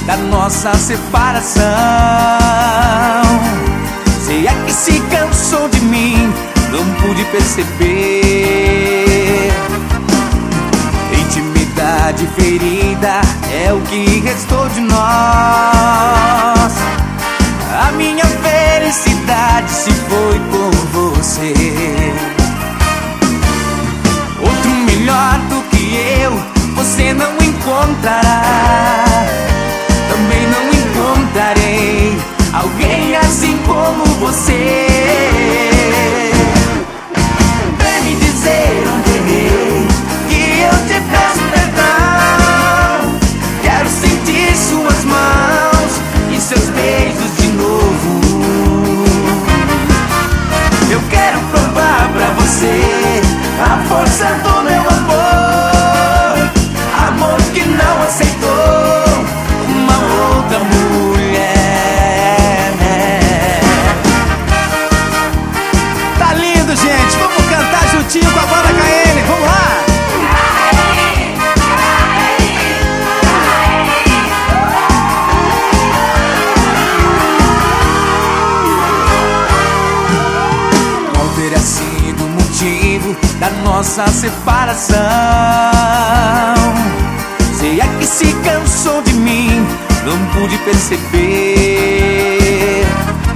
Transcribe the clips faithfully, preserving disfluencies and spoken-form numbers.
da nossa separação. Sei é que se cansou de mim, não pude perceber. Intimidade ferida é o que restou de nós. A minha felicidade se foi por você. Outro melhor do que eu você não encontrará. Também não encontrarei alguém assim como você. Vem me dizer onde errei, que eu te peço perdão. Quero sentir suas mãos e seus beijos de novo. Eu quero provar pra você a força do meu amor, amor que não aceitou uma outra mulher. Tá lindo, gente, vamos cantar juntinho com a banda K N, vamos lá! Qual teria sido o motivo da nossa separação? Sei é que se cansou de mim, não pude perceber.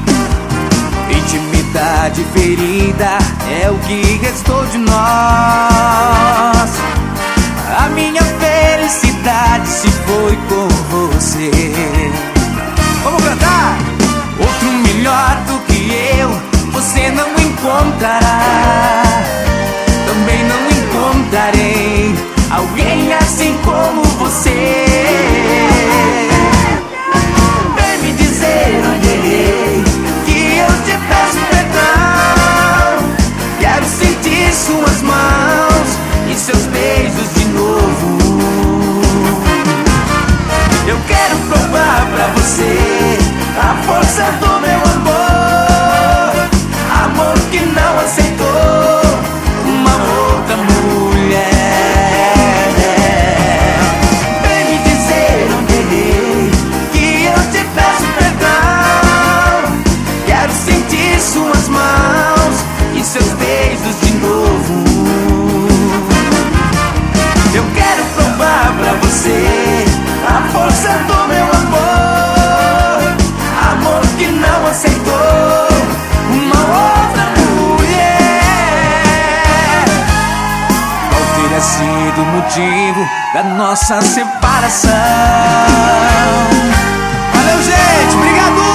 Intimidade ferida é o que restou de nós. A minha felicidade se foi com você. Vamos cantar! Outro melhor do que eu você não encontrará. Também não encontrarei alguém assim como você. Vem me dizer onde errei, que eu te peço perdão. Quero sentir suas mãos e seus beijos de novo. Eu quero provar pra você a força do meu amor, amor que não aceitou uma outra mulher. Vem me dizer onde errei, que eu te peço perdão. Quero sentir suas mãos e seus beijos de novo. Eu quero provar pra você a força do meu amor, amor que não aceitou uma outra mulher. Qual teria sido o motivo da nossa separação? Valeu, gente, obrigado!